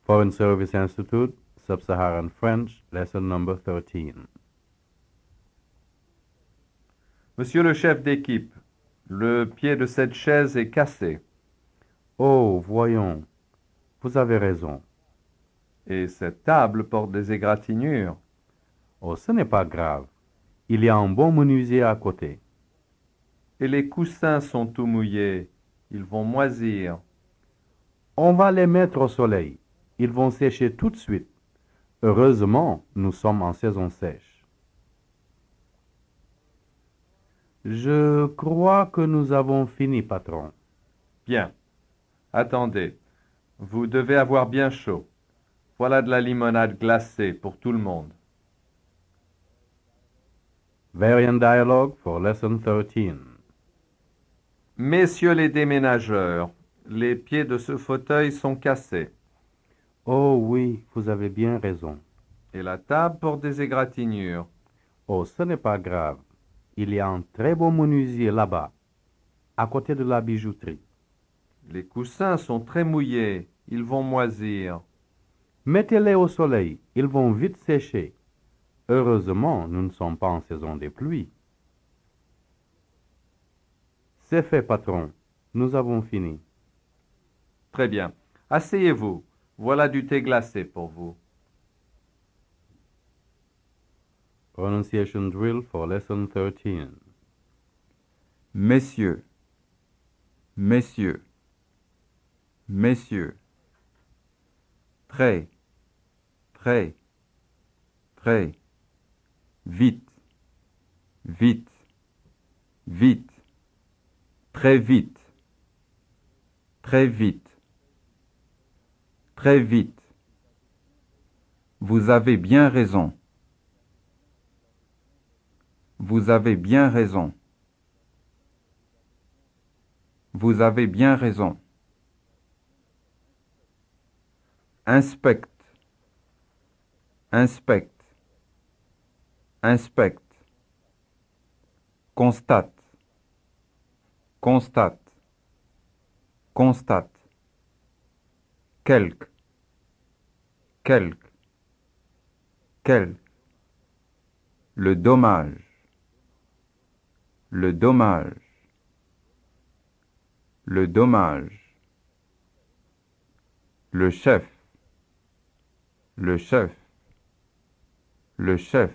Foreign Service Institute, Sub-Saharan French, lesson number 13. Monsieur le chef d'équipe, le pied de cette chaise est cassé. Oh, voyons, vous avez raison. Et cette table porte des égratignures. Oh, ce n'est pas grave. Il y a un bon menuisier à côté. Et les coussins sont tout mouillés. Ils vont moisir. On va les mettre au soleil. Ils vont sécher tout de suite. Heureusement, nous sommes en saison sèche. Je crois que nous avons fini, patron. Bien. Attendez. Vous devez avoir bien chaud. Voilà de la limonade glacée pour tout le monde. Variant dialogue for lesson 13. Messieurs les déménageurs, les pieds de ce fauteuil sont cassés. Oh oui, vous avez bien raison. Et la table porte des égratignures. Oh, ce n'est pas grave. Il y a un très beau menuisier là-bas, à côté de la bijouterie. Les coussins sont très mouillés. Ils vont moisir. Mettez-les au soleil, ils vont vite sécher. Heureusement, nous ne sommes pas en saison des pluies. C'est fait, patron. Nous avons fini. Très bien. Asseyez-vous. Voilà du thé glacé pour vous. Pronunciation drill for lesson 13. Messieurs, messieurs, messieurs. Très, très, très. Vite, vite, vite. Très vite, très vite, très vite. Vous avez bien raison. Vous avez bien raison. Vous avez bien raison. Inspecte, inspecte, inspecte. Constate, constate, constate. Quelque, quelque, quelque. Le dommage, le dommage, le dommage. Le chef, le chef, le chef.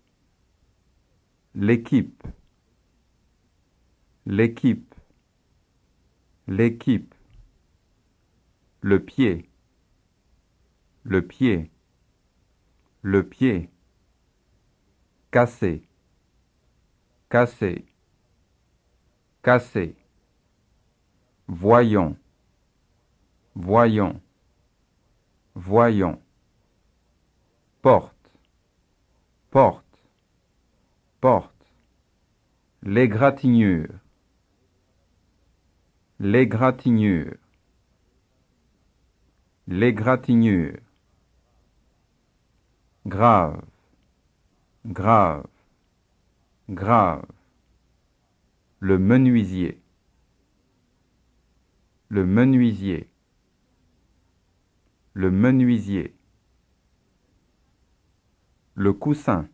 L'équipe, l'équipe, l'équipe. Le pied, le pied, le pied. Cassé, cassé, cassé. Voyons, voyons, voyons. Porte, porte, porte. L'égratignure, l'égratignure, l'égratignure. Grave, grave, grave. Le menuisier, le menuisier, le menuisier. Le coussin,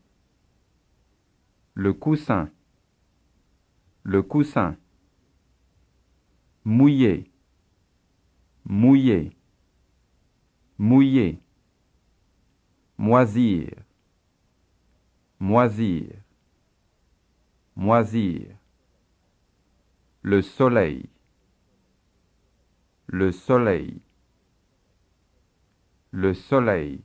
le coussin, le coussin. Mouillé, mouillé, mouillé. Moisir, moisir, moisir. Le soleil, le soleil, le soleil.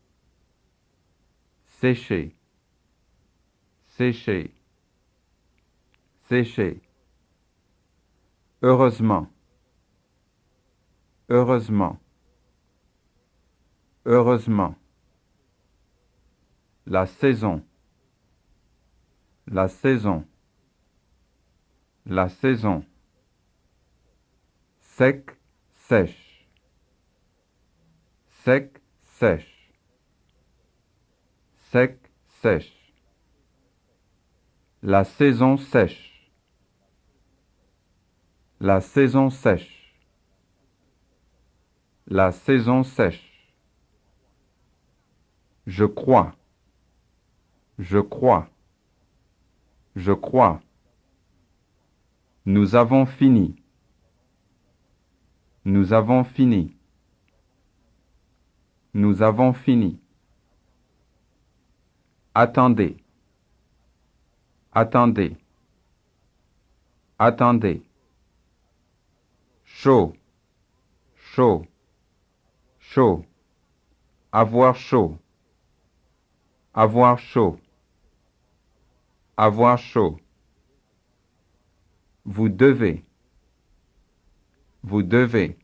Sécher, sécher, sécher. Heureusement, heureusement, heureusement. La saison, la saison, la saison. Sec, sèche, sec, sèche, sec, sèche. La saison sèche, la saison sèche, la saison sèche. Je crois. Je crois. Je crois. Nous avons fini. Nous avons fini. Nous avons fini. Attendez. Attendez. Attendez. Chaud. Chaud. Chaud. Avoir chaud. Avoir chaud. Avoir chaud. Vous devez. Vous devez.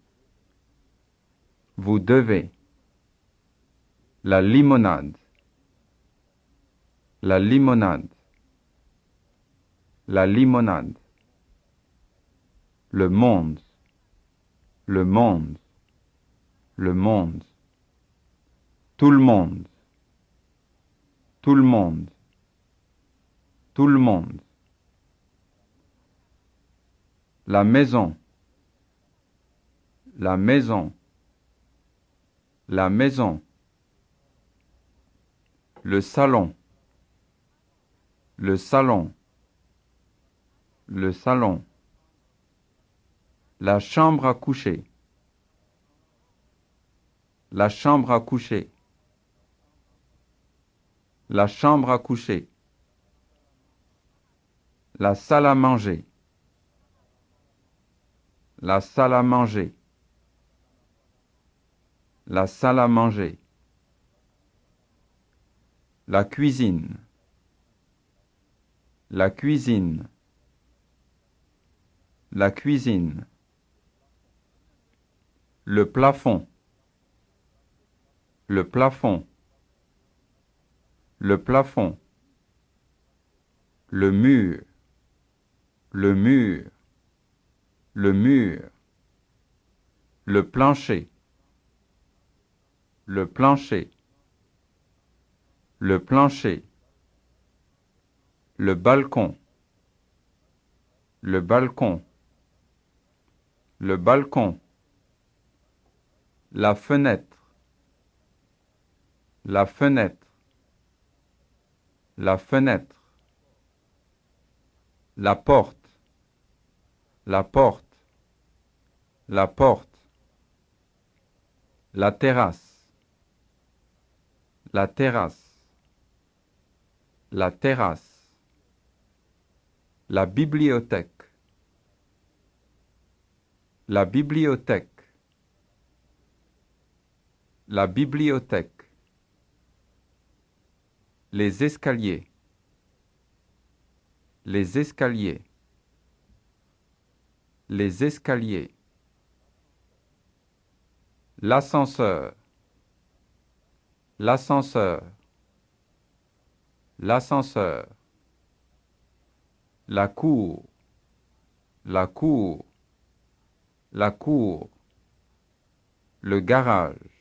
Vous devez. La limonade. La limonade. La limonade. Le monde. Le monde. Le monde. Tout le monde. Tout le monde. Tout le monde. La maison. La maison. La maison. Le salon. Le salon. Le salon. La chambre à coucher. La chambre à coucher. La chambre à coucher. La salle à manger. La salle à manger. La salle à manger. La cuisine. La cuisine. La cuisine. Le plafond. Le plafond. Le plafond. Le mur. Le mur. Le mur. Le plancher. Le plancher. Le plancher. Le balcon. Le balcon. Le balcon. La fenêtre. La fenêtre. La fenêtre. La porte. La porte. La porte. La terrasse. La terrasse. La terrasse. La bibliothèque. La bibliothèque. La bibliothèque. Les escaliers. Les escaliers. Les escaliers. L'ascenseur. L'ascenseur. L'ascenseur. La cour. La cour. La cour. Le garage.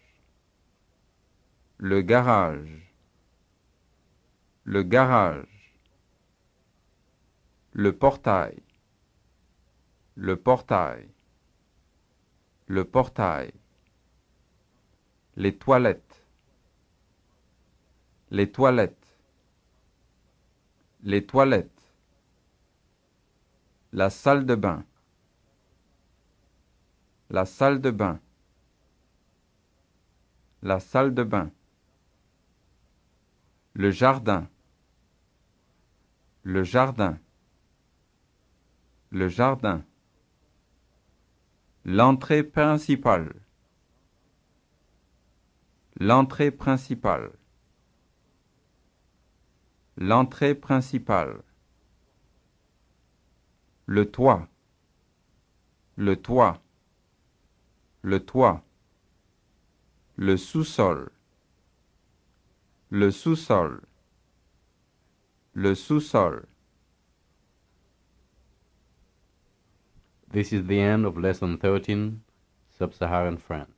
Le garage. Le garage. Le portail. Le portail. Le portail. Les toilettes. Les toilettes. Les toilettes. La salle de bain. La salle de bain. La salle de bain. Le jardin. Le jardin. Le jardin. L'entrée principale. L'entrée principale. L'entrée principale. Le toit. Le toit. Le toit. Le sous-sol. Le sous-sol. Le sous-sol. This is the end of Lesson 13, Sub-Saharan French.